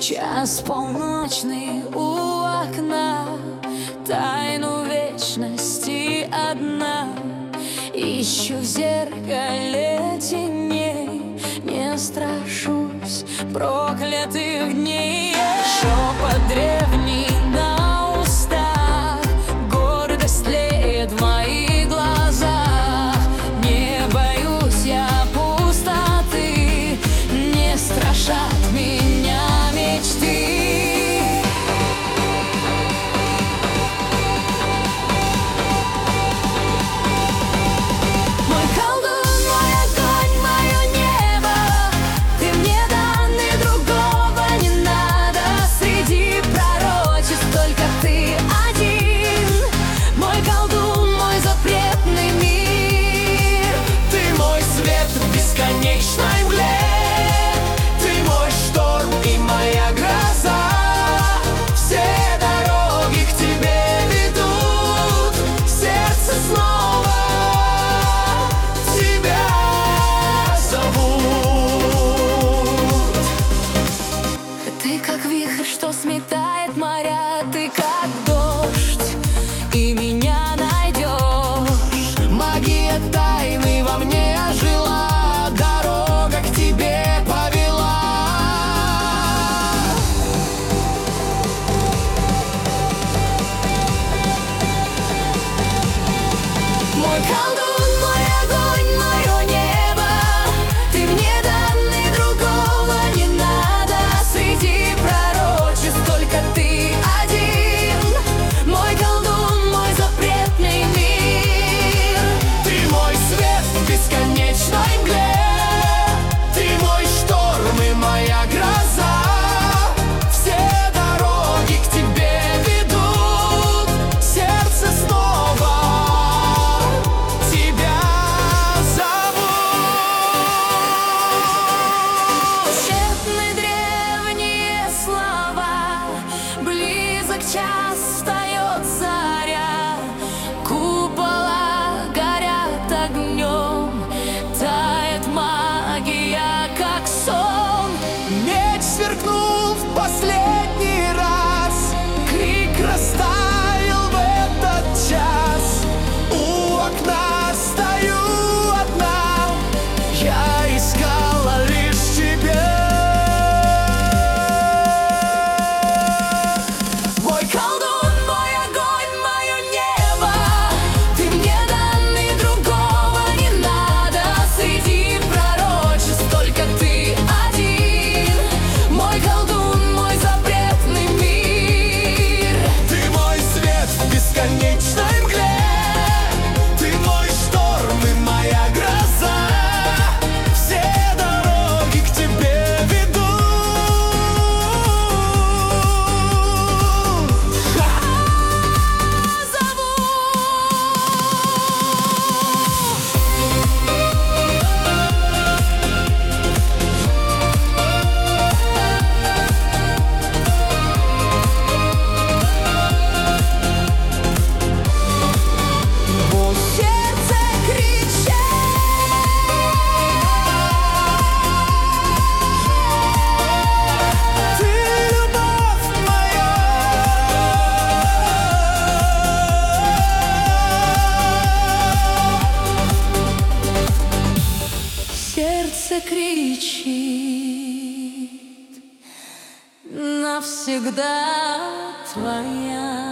час полночный у окна, тайну вечности одна ищу в зеркале теней. Не страшусь проклятых дней. Шепот древний на устах, гордость тлеет в моих глазах. Не боюсь я пустоты, не страшат меня мечты. Ты как вихрь, что сметает моря, ты как дождь, и меня найдешь. Магия тайны во мне ожила, дорога к тебе повела. Мой колдун, мой огонь, мое небо, ты мне данный, другого не надо. Среди пророчеств только ты один, мой колдун, мой запретный мир. Ты мой свет в бесконечной мгле, ты мой шторм и моя гроза. Все дороги к тебе ведут, сердце снова тебя зовут. Тщетны древние слова, близок час, встает заря. Купола горят огнем, тает магия, как сон. Меч сверкнул в последний раз, крик растаял в этот час. У окна стою одна, я искала лишь тебя. Мой колдун, мой огонь, мое небо, ты мне данный, другого не надо. Среди пророчеств только ты один, мой колдун, мой запретный мир. Ты мой свет в бесконечной мгле, ты мой шторм и моя гроза. Все дороги к тебе ведут. Сердце кричит, ты любовь моя. Сердце кричит, навсегда твоя.